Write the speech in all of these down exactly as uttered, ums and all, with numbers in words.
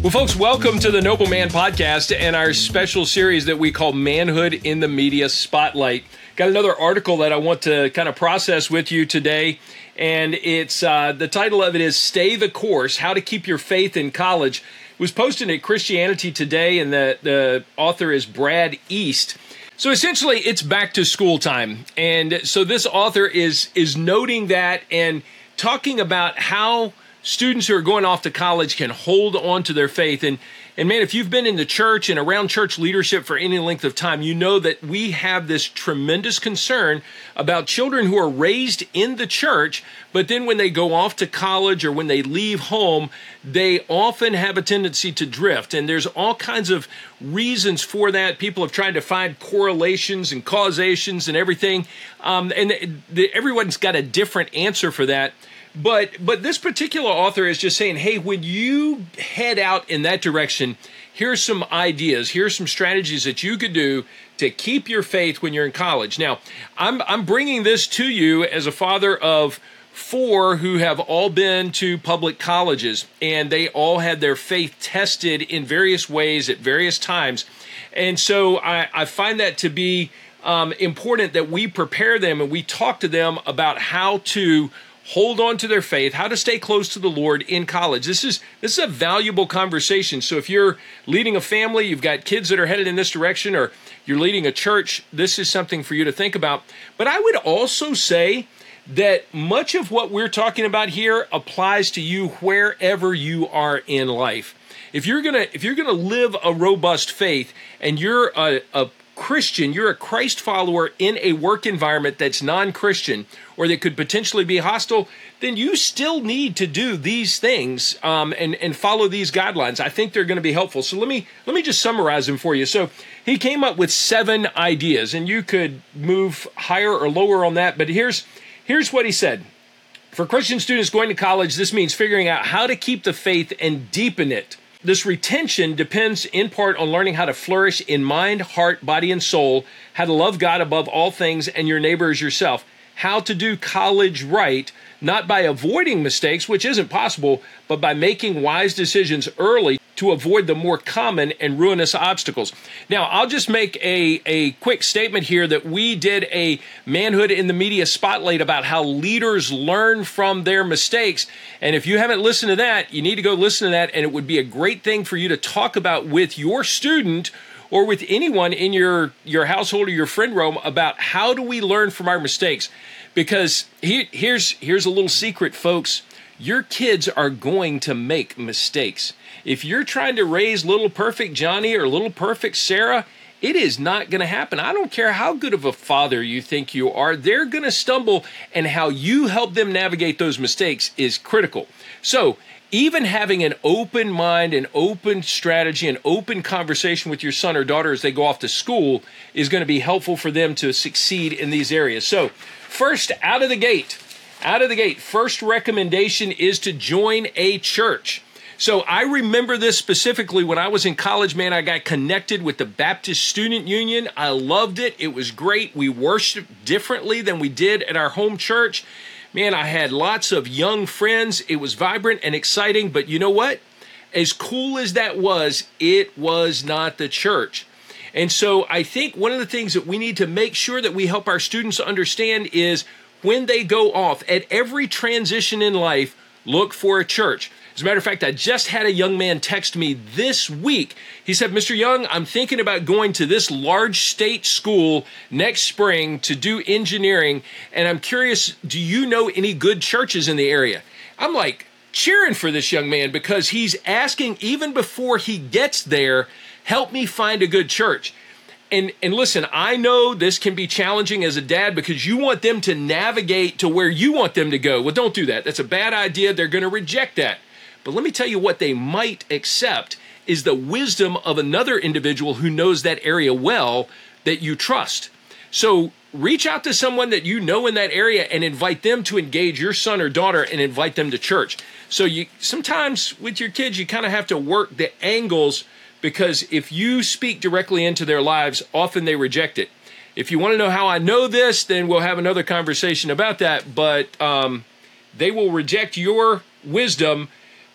Well, folks, welcome to the Noble Man Podcast and our special series that we call Manhood in the Media Spotlight. Got another article that I want to kind of process with you today, and it's uh, the title of it is Stay the Course, How to Keep Your Faith in College. It was posted at Christianity Today, and the, the author is Brad East. So essentially, it's back to school time, and so this author is is noting that and talking about how students who are going off to college can hold on to their faith. And, and man, if you've been in the church and around church leadership for any length of time, you know that we have this tremendous concern about children who are raised in the church, but then when they go off to college or when they leave home, they often have a tendency to drift. And there's all kinds of reasons for that. People have tried to find correlations and causations and everything. Um, and the, the, everyone's got a different answer for that. But but this particular author is just saying, hey, when you head out in that direction, here's some ideas, here's some strategies that you could do to keep your faith when you're in college. Now, I'm I'm bringing this to you as a father of four who have all been to public colleges, and they all had their faith tested in various ways at various times. And so I, I find that to be um, important that we prepare them and we talk to them about how to hold on to their faith, how to stay close to the Lord in college. This is this is a valuable conversation. So if you're leading a family, you've got kids that are headed in this direction, or you're leading a church, this is something for you to think about. But I would also say that much of what we're talking about here applies to you wherever you are in life. If you're gonna if you're gonna live a robust faith and you're a, a Christian, you're a Christ follower in a work environment that's non-Christian or that could potentially be hostile, then you still need to do these things um, and, and follow these guidelines. I think they're going to be helpful. So let me let me just summarize them for you. So he came up with seven ideas, and you could move higher or lower on that. But here's here's what he said. For Christian students going to college, this means figuring out how to keep the faith and deepen it. This retention depends in part on learning how to flourish in mind, heart, body, and soul, how to love God above all things and your neighbor as yourself, how to do college right, not by avoiding mistakes, which isn't possible, but by making wise decisions early to avoid the more common and ruinous obstacles. Now, I'll just make a, a quick statement here that we did a Manhood in the Media Spotlight about how leaders learn from their mistakes. And if you haven't listened to that, you need to go listen to that, and it would be a great thing for you to talk about with your student or with anyone in your, your household or your friend room about how do we learn from our mistakes. Because he, here's, here's a little secret, folks. Your kids are going to make mistakes. If you're trying to raise little perfect Johnny or little perfect Sarah, it is not going to happen. I don't care how good of a father you think you are. They're going to stumble, and how you help them navigate those mistakes is critical. So even having an open mind, an open strategy, an open conversation with your son or daughter as they go off to school is going to be helpful for them to succeed in these areas. So first, out of the gate, out of the gate, first recommendation is to join a church. So I remember this specifically when I was in college, man. I got connected with the Baptist Student Union. I loved it. It was great. We worshiped differently than we did at our home church. Man, I had lots of young friends. It was vibrant and exciting. But you know what? As cool as that was, it was not the church. And so I think one of the things that we need to make sure that we help our students understand is when they go off at every transition in life, look for a church. As a matter of fact, I just had a young man text me this week. He said, Mister Young, I'm thinking about going to this large state school next spring to do engineering, and I'm curious, do you know any good churches in the area? I'm like cheering for this young man because he's asking even before he gets there, help me find a good church. And and listen, I know this can be challenging as a dad because you want them to navigate to where you want them to go. Well, don't do that. That's a bad idea. They're going to reject that. But let me tell you what they might accept is the wisdom of another individual who knows that area well that you trust. So reach out to someone that you know in that area and invite them to engage your son or daughter and invite them to church. So you sometimes with your kids, you kind of have to work the angles because if you speak directly into their lives, often they reject it. If you want to know how I know this, then we'll have another conversation about that. But um, they will reject your wisdom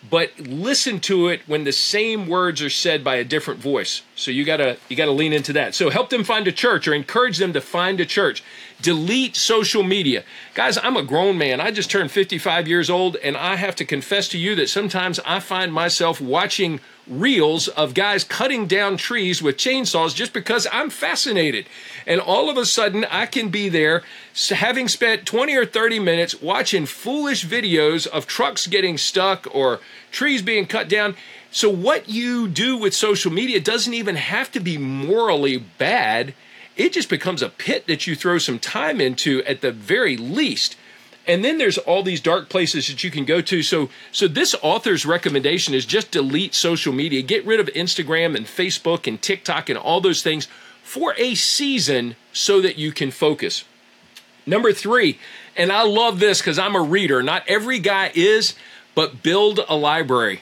but listen to it when the same words are said by a different voice. So you gotta you gotta lean into that. So help them find a church or encourage them to find a church. Delete social media. Guys, I'm a grown man. I just turned fifty-five years old, and I have to confess to you that sometimes I find myself watching reels of guys cutting down trees with chainsaws just because I'm fascinated. And all of a sudden, I can be there having spent twenty or thirty minutes watching foolish videos of trucks getting stuck or trees being cut down. So what you do with social media doesn't even have to be morally bad. It just becomes a pit that you throw some time into at the very least. And then there's all these dark places that you can go to. So, so this author's recommendation is just delete social media. Get rid of Instagram and Facebook and TikTok and all those things for a season so that you can focus. Number three, and I love this because I'm a reader. Not every guy is, but build a library.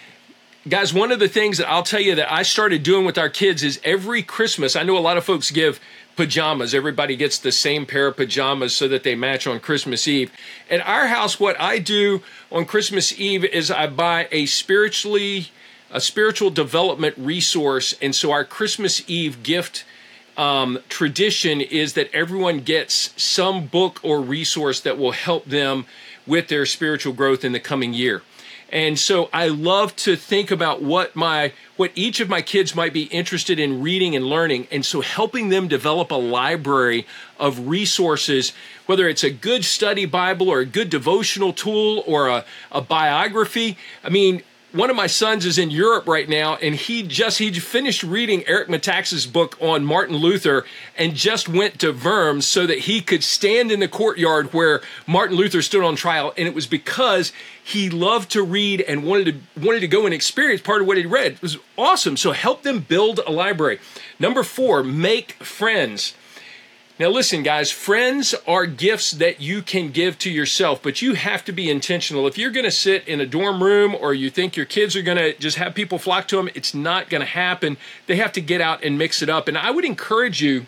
Guys, one of the things that I'll tell you that I started doing with our kids is every Christmas, I know a lot of folks give pajamas. Everybody gets the same pair of pajamas so that they match on Christmas Eve. At our house, what I do on Christmas Eve is I buy a spiritually, a spiritual development resource. And so our Christmas Eve gift um, tradition is that everyone gets some book or resource that will help them with their spiritual growth in the coming year. And so I love to think about what my what each of my kids might be interested in reading and learning. And so helping them develop a library of resources, whether it's a good study Bible or a good devotional tool or a, a biography. I mean, one of my sons is in Europe right now, and he just he finished reading Eric Metaxas's book on Martin Luther and just went to Worms so that he could stand in the courtyard where Martin Luther stood on trial. And it was because he loved to read and wanted to wanted to go and experience part of what he read. It was awesome. So help them build a library. Number four, make friends. Now listen, guys, friends are gifts that you can give to yourself, but you have to be intentional. If you're going to sit in a dorm room or you think your kids are going to just have people flock to them, it's not going to happen. They have to get out and mix it up. And I would encourage you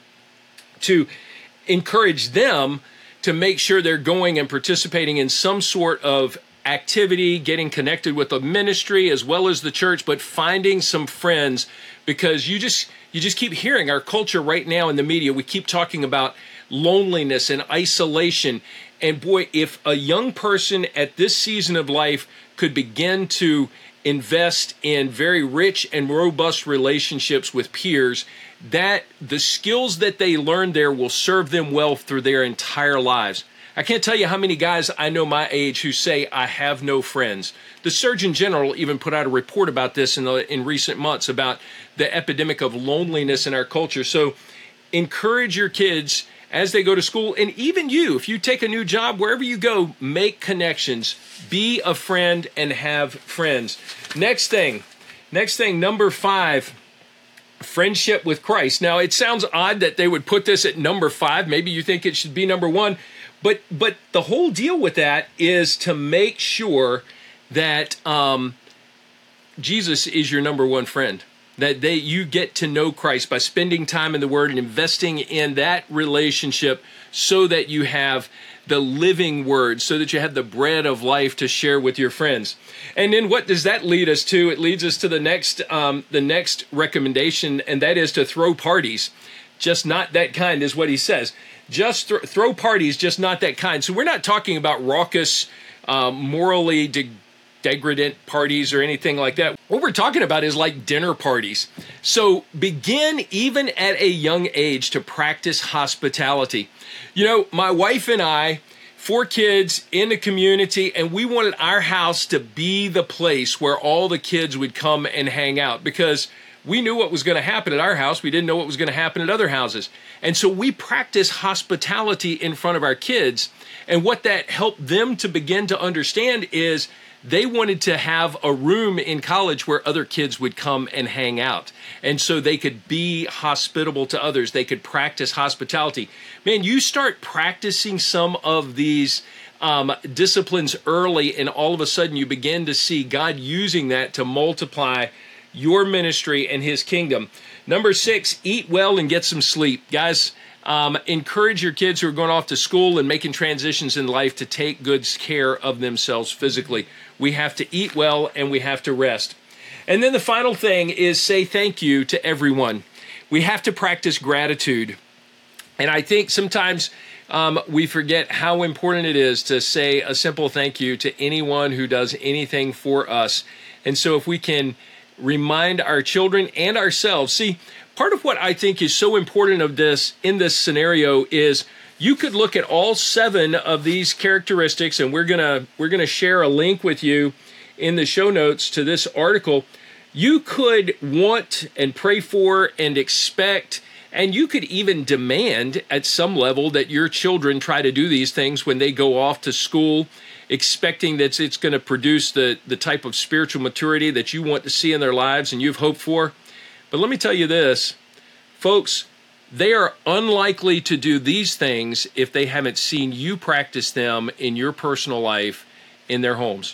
to encourage them to make sure they're going and participating in some sort of activity, getting connected with the ministry as well as the church, but finding some friends, because you just you just keep hearing our culture right now in the media. We keep talking about loneliness and isolation. And boy, if a young person at this season of life could begin to invest in very rich and robust relationships with peers, that the skills that they learn there will serve them well through their entire lives. I can't tell you how many guys I know my age who say, I have no friends. The Surgeon General even put out a report about this in, the, in recent months about the epidemic of loneliness in our culture. So encourage your kids as they go to school, and even you, if you take a new job, wherever you go, make connections, be a friend and have friends. Next thing, next thing, number five, friendship with Christ. Now, it sounds odd that they would put this at number five. Maybe you think it should be number one. But but the whole deal with that is to make sure that um, Jesus is your number one friend. That they you get to know Christ by spending time in the Word and investing in that relationship so that you have the living Word, so that you have the bread of life to share with your friends. And then what does that lead us to? It leads us to the next um, the next recommendation, and that is to throw parties. Just not that kind is what he says. Just th- throw parties, just not that kind. So we're not talking about raucous, um, morally de- degradant parties or anything like that. What we're talking about is like dinner parties. So begin even at a young age to practice hospitality. You know, my wife and I, four kids in the community, and we wanted our house to be the place where all the kids would come and hang out, because we knew what was going to happen at our house. We didn't know what was going to happen at other houses. And so we practice hospitality in front of our kids. And what that helped them to begin to understand is they wanted to have a room in college where other kids would come and hang out. And so they could be hospitable to others. They could practice hospitality. Man, you start practicing some of these um, disciplines early, and all of a sudden you begin to see God using that to multiply your ministry and his kingdom. Number six, eat well and get some sleep. Guys, Um, encourage your kids who are going off to school and making transitions in life to take good care of themselves physically. We have to eat well and we have to rest. And then the final thing is say thank you to everyone. We have to practice gratitude. And I think sometimes um, we forget how important it is to say a simple thank you to anyone who does anything for us. And so if we can remind our children and ourselves, see, part of what I think is so important of this in this scenario is you could look at all seven of these characteristics, and we're gonna we're gonna share a link with you in the show notes to this article. You could want and pray for and expect, and you could even demand at some level that your children try to do these things when they go off to school, expecting that it's going to produce the, the type of spiritual maturity that you want to see in their lives and you've hoped for. But let me tell you this, folks, they are unlikely to do these things if they haven't seen you practice them in your personal life in their homes.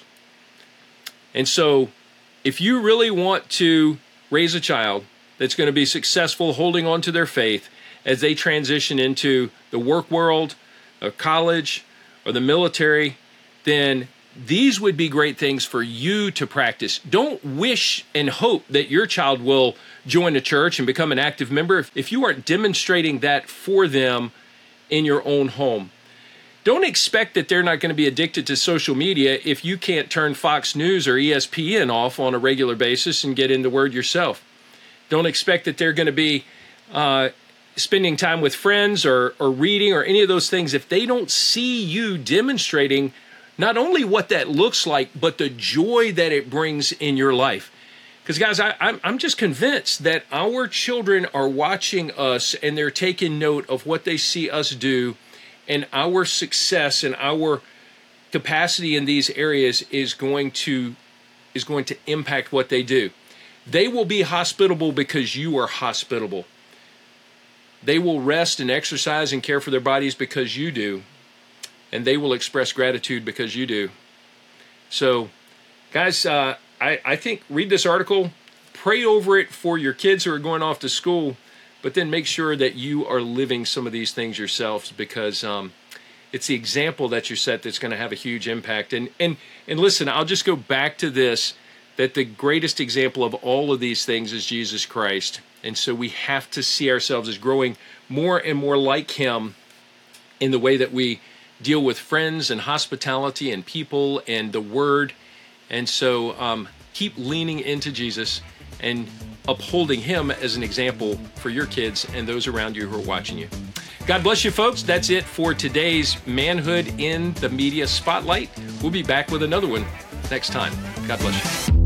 And so if you really want to raise a child that's going to be successful holding on to their faith as they transition into the work world, or college, or the military, then these would be great things for you to practice. Don't wish and hope that your child will join a church and become an active member if you aren't demonstrating that for them in your own home. Don't expect that they're not going to be addicted to social media if you can't turn Fox News or E S P N off on a regular basis and get in the Word yourself. Don't expect that they're going to be uh, spending time with friends or, or reading or any of those things if they don't see you demonstrating not only what that looks like, but the joy that it brings in your life. Because, guys, I, I'm, I'm just convinced that our children are watching us and they're taking note of what they see us do, and our success and our capacity in these areas is going to is going to impact what they do. They will be hospitable because you are hospitable. They will rest and exercise and care for their bodies because you do. And they will express gratitude because you do. So, guys, uh, I, I think read this article, pray over it for your kids who are going off to school, but then make sure that you are living some of these things yourselves, because um, it's the example that you set that's going to have a huge impact. And, and, and listen, I'll just go back to this, that the greatest example of all of these things is Jesus Christ. And so we have to see ourselves as growing more and more like Him in the way that we deal with friends and hospitality and people and the Word. And so um, keep leaning into Jesus and upholding Him as an example for your kids and those around you who are watching you. God bless you, folks. That's it for today's Manhood in the Media Spotlight. We'll be back with another one next time. God bless you.